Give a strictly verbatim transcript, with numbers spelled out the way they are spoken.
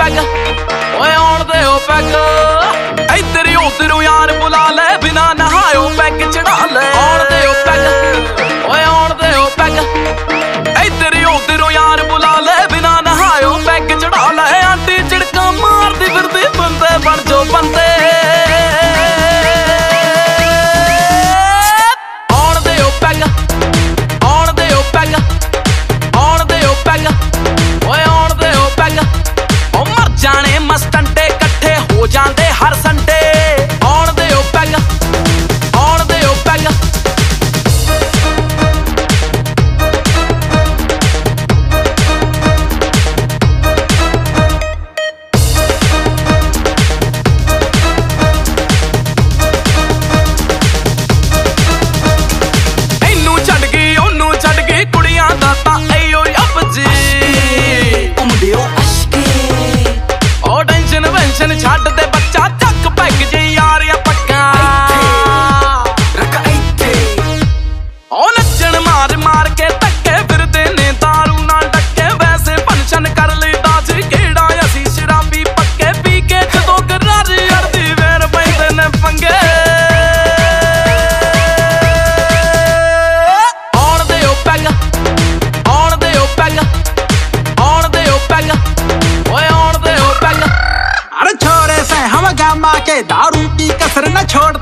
peg ਓਏ ਆਉਣ ਦੇ ਓ ਪੈਗ ਇੱਧਰ ਉੱਧਰ ਯਾਰ ਬੁਲਾ ਲੈ ਬਿਨਾ ਨਹਾਇਓ ਪੈਗ ਚੜਾ ਲੈ ਆਉਣ ਦੇ ਓ ਪੈਗ ਓਏ ਆਉਣ ਦੇ ਓ ਪੈਗ ਇੱਧਰ ਉੱਧਰ ਯਾਰ ਬੁਲਾ ਲੈ ਬਿਨਾ ਨਹਾਇਓ ਪੈਗ ਚੜਾ ਲੈ ਆਂਟੀ ਝਿੜਕਾਂ ਮਾਰਦੀ ਫਿਰਦੀ ਬੰਦੇ ਬਣ ਜੋ ਬੰਦੇ ਮਸਟੰਡੇ ਇਕੱਠੇ ਹੋ ਜਾਂਦੇ ਹਰ ਸੰਡੇ ਆਉਣ ਦੇ ਓ ਪੈਗ ਆਉਣ ਦੇ ਓ ਪੈਗ ਇਹਨੂੰ ਛੱਡ ਗਈ ਉਹਨੂੰ ਛੱਡ ਗਈ ਕੁੜੀਆਂ ਦਾ ਤਾਂ ਐਯੋ ਰੱਬ ਜੀ ਘੁੰਮਦੇ ਓ ਟੈਨਸ਼ਨ ਛੱਡ ਦੇ ਬੱਚਾ ਚੱਕ ਪੈਗ ਜੇ ਯਾਰਿਆ ਪੱਕਾ ਰੱਖ ਇੱਥੇ ਉਹ ਨੱਚਣ ਮਾਰ ਮਾਰ ਕੇ ਧੱਕੇ ਫਿਰਦੇ ਨੇ ਦਾਰੂ ਨਾਲ ਡੱਕੇ ਵੈਸੇ ਫੰਕਸ਼ਨ ਕਰ ਲਈਦਾ ਸੀ ਕਿਹੜਾ ਅਸੀਂ ਸ਼ਰਾਬੀ ਪੱਕੇ ਪੀ ਕੇ ਜਦੋਂ ਗਰਾਰੀ ਅੜਦੀ ਵੇਰ ਪੈਂਦੇ ਨੇ ਪੰਗੇ ਆਉਣ ਦੇ ਓ ਪੈਗ ਆਉਣ ਦੇ ਓ ਪੈਗ ਆਉਣ ਦੇ ਓ ਪੈਗ ਓਏ ਆਉਣ ਦੇ ਓ ਪੈਗ छोरे से हम गामा के दारू की कसर न छोड़